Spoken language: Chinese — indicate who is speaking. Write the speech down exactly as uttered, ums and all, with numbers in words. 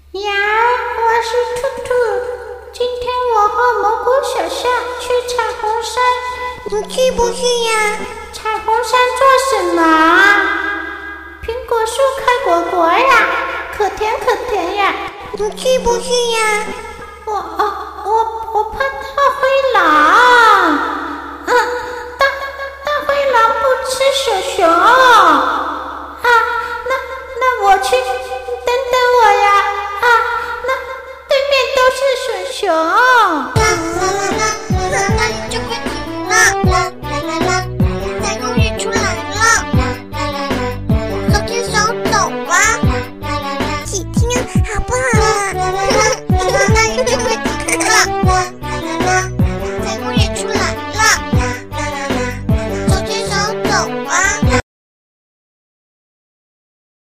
Speaker 1: 呀，我是兔兔。今天我和蘑菇小象去彩虹山。
Speaker 2: 你去不去呀？
Speaker 1: 彩虹山做什么啊？苹果树开果果呀，可甜可甜呀。
Speaker 2: 你去不去呀？
Speaker 1: 我我我怕大灰狼。嗯，大大灰狼不吃熊熊。